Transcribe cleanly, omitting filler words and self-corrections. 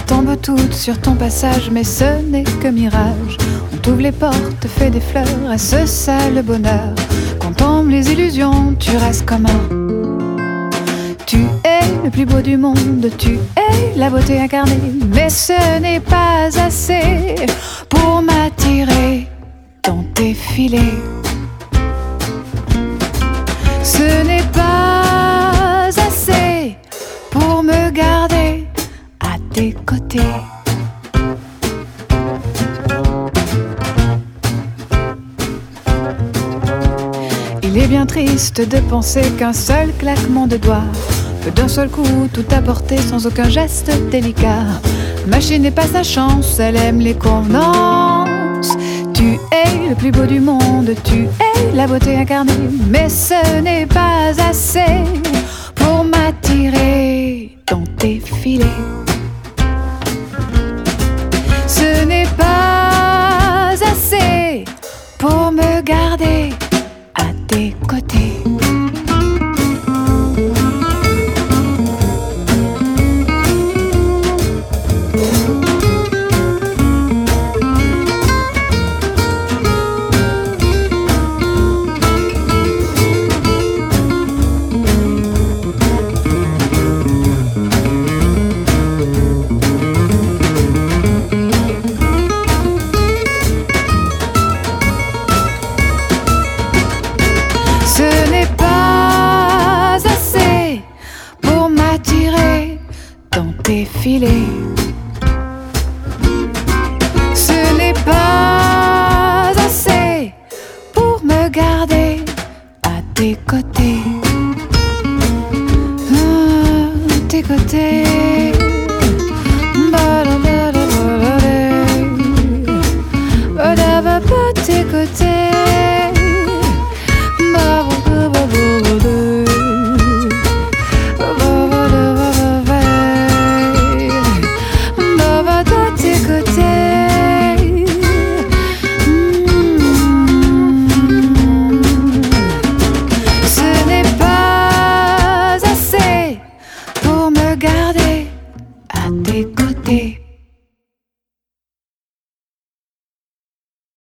tombent toutes sur ton passage, mais ce n'est que mirage. On t'ouvre les portes, fait des fleurs, à ce sale bonheur. Quand tombent les illusions, tu restes comme un. Tu es le plus beau du monde, tu es la beauté incarnée, mais ce n'est pas assez pour m'attirer dans tes filets. Ce n'est pas assez pour me garder à tes côtés. Il est bien triste de penser qu'un seul claquement de doigts peut d'un seul coup tout apporter sans aucun geste délicat. Machine n'est pas sa chance, elle aime les convenances. Tu es le plus beau du monde, tu es la beauté incarnée, mais ce n'est pas assez pour m'attirer dans tes filets. Ce n'est pas assez pour me garder à tes côtés. Ce n'est pas assez pour m'attirer dans tes filets. Ce n'est pas assez pour me garder à tes côtés. Tes côtés. Tes côtés.